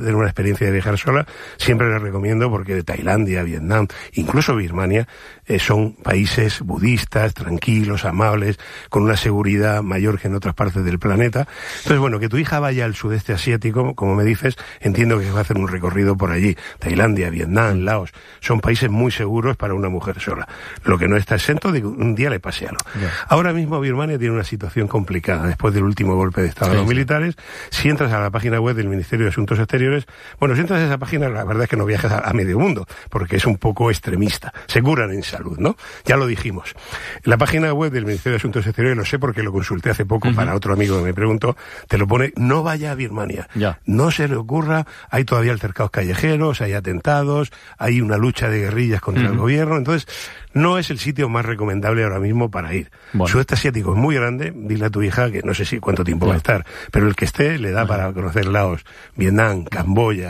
tener una experiencia de viajar sola, siempre les recomiendo, porque Tailandia, Vietnam, incluso Birmania, son países budistas, tranquilos, amables, con una seguridad mayor que en otras partes del planeta. Entonces, bueno, que tu hija vaya al sudeste asiático, como me dices, entiendo que va a hacer un recorrido por allí. Tailandia, Vietnam, Laos, son países muy seguros para una mujer sola. Lo que no está exento de que un día le pase algo. Yeah. Ahora mismo Birmania tiene una situación complicada después del último golpe de Estado de los militares. Si entras a la página web del Ministerio de Asuntos Exteriores, bueno, si entras a esa página, la verdad es que no viajas a medio mundo, porque es un poco extremista. Se curan en salud, ¿no? Ya lo dijimos. La página web del Ministerio de Asuntos Exteriores, lo sé porque lo consulté hace poco para otro amigo que me preguntó, te lo pone, no vaya a Birmania. Yeah. No se le ocurra, hay todavía altercados callejeros, hay atentados, hay una lucha de guerrillas contra el gobierno, entonces no es el sitio más recomendable ahora mismo para ir. Bueno. Sudeste asiático es muy grande, dile a tu hija que no sé si cuánto tiempo va a estar, pero el que esté le da para conocer Laos, Vietnam, Camboya,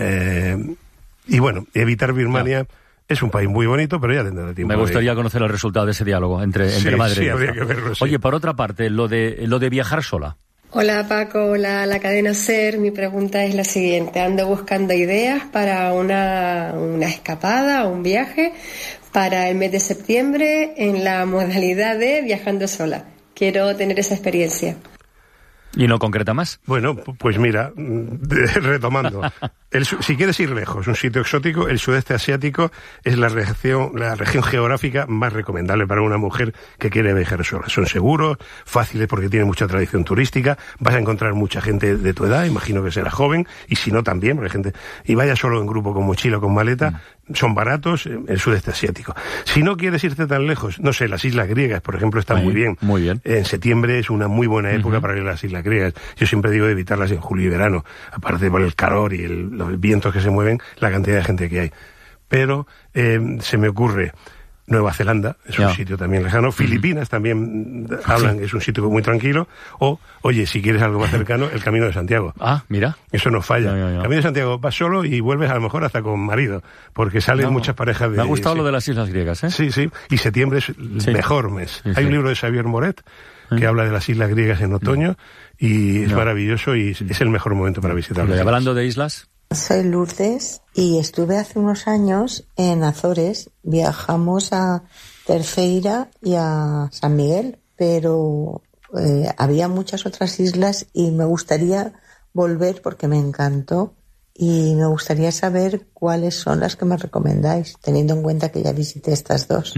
y bueno, evitar Birmania. Es un país muy bonito, pero ya tendrá tiempo. Me gustaría conocer el resultado de ese diálogo entre madre y hija. Habría que verlo, sí. Oye, por otra parte, lo de viajar sola. Hola Paco, hola la cadena SER. Mi pregunta es la siguiente. Ando buscando ideas para una escapada o un viaje para el mes de septiembre en la modalidad de viajando sola. Quiero tener esa experiencia. ¿Y no concreta más? Bueno, pues mira, retomando. Si quieres ir lejos, un sitio exótico, el sudeste asiático es la región geográfica más recomendable para una mujer que quiere viajar sola. Son seguros, fáciles porque tienen mucha tradición turística, vas a encontrar mucha gente de tu edad, imagino que será joven, y si no también, porque gente, y vaya solo en grupo con mochila o con maleta, son baratos, el sudeste asiático. Si no quieres irte tan lejos, no sé, las islas griegas, por ejemplo, están muy bien. Muy bien. En septiembre es una muy buena época para ir a las islas griegas. Yo siempre digo de evitarlas en julio y verano, aparte por el calor y los vientos que se mueven, la cantidad de gente que hay. Pero se me ocurre Nueva Zelanda, es un sitio también lejano. Filipinas también hablan, es un sitio muy tranquilo. O, oye, si quieres algo más cercano, el Camino de Santiago. Ah, mira. Eso no falla. El Camino de Santiago, vas solo y vuelves a lo mejor hasta con marido, porque salen muchas parejas de... Me ha gustado lo de las islas griegas, ¿eh? Sí, sí. Y septiembre es el mejor mes. Hay un libro de Xavier Moret que habla de las islas griegas en otoño y es maravilloso y es el mejor momento para visitarlas. Y hablando de islas... Soy Lourdes y estuve hace unos años en Azores. Viajamos a Terceira y a San Miguel, pero había muchas otras islas y me gustaría volver porque me encantó y me gustaría saber cuáles son las que me recomendáis, teniendo en cuenta que ya visité estas dos.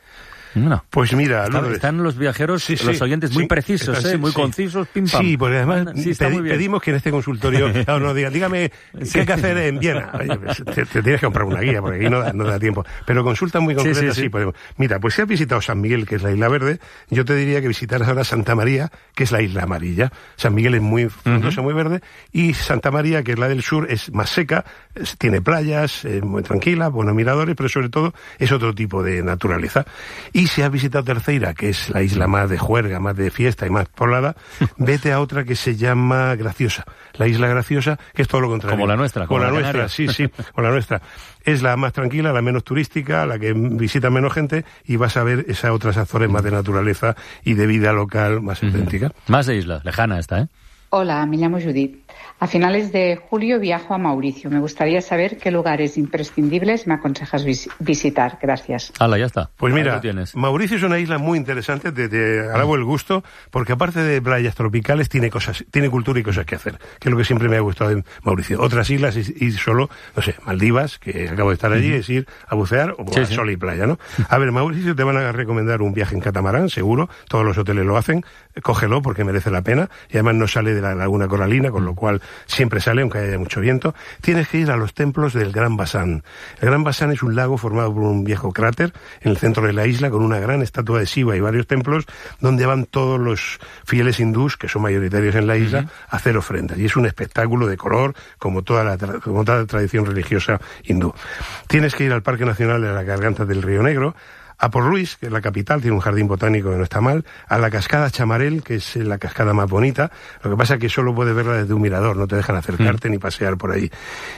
No. Pues mira, están los viajeros, los oyentes muy precisos, muy concisos, pim pam. Sí, porque además pedimos que en este consultorio no diga, dígame qué hay que hacer en Viena. Oye, pues, te tienes que comprar una guía, porque aquí no da tiempo. Pero consultas muy concretas sí podemos. Mira, pues si has visitado San Miguel, que es la isla verde, yo te diría que visitaras ahora Santa María, que es la isla amarilla. San Miguel es muy frondosa, muy verde, y Santa María, que es la del sur, es más seca, tiene playas, muy tranquila, buenos miradores, pero sobre todo es otro tipo de naturaleza. Y si has visitado Terceira, que es la isla más de juerga, más de fiesta y más poblada, vete a otra que se llama Graciosa. La isla Graciosa, que es todo lo contrario. Como la nuestra. Como la nuestra, sí, como la nuestra. Es la más tranquila, la menos turística, la que visita menos gente, y vas a ver esas otras Azores más de naturaleza y de vida local más auténtica. Más de isla, lejana esta, ¿eh? Hola, me llamo Judith. A finales de julio viajo a Mauricio. Me gustaría saber qué lugares imprescindibles me aconsejas visitar. Gracias. Hala, ya está. Pues mira, Mauricio es una isla muy interesante, te alabo el gusto, porque aparte de playas tropicales, tiene cultura y cosas que hacer, que es lo que siempre me ha gustado de Mauricio. Otras islas, ir solo, no sé, Maldivas, que acabo de estar allí, es ir a bucear o a sol y playa, ¿no? A ver, Mauricio te van a recomendar un viaje en catamarán, seguro, todos los hoteles lo hacen, cógelo porque merece la pena, y además no sale de la laguna coralina, con lo cual siempre sale, aunque haya mucho viento. Tienes que ir a los templos del Gran Basán. El Gran Basán es un lago formado por un viejo cráter en el centro de la isla, con una gran estatua de Shiva y varios templos, donde van todos los fieles hindús, que son mayoritarios en la isla, a hacer ofrendas. Y es un espectáculo de color, como toda la tradición religiosa hindú. Tienes que ir al Parque Nacional de las Gargantas del Río Negro, a Port Louis, que es la capital, tiene un jardín botánico que no está mal, a la cascada Chamarel, que es la cascada más bonita, lo que pasa es que solo puedes verla desde un mirador, no te dejan acercarte ni pasear por ahí.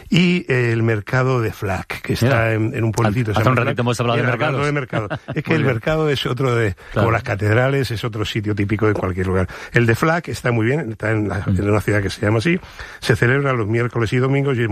Y el mercado de Flac, que está en un pueblecito. Hace un ratito hemos hablado de mercado. Es que el mercado es otro como las catedrales, es otro sitio típico de cualquier lugar. El de Flac está muy bien, está en una ciudad que se llama así, se celebra los miércoles y domingos y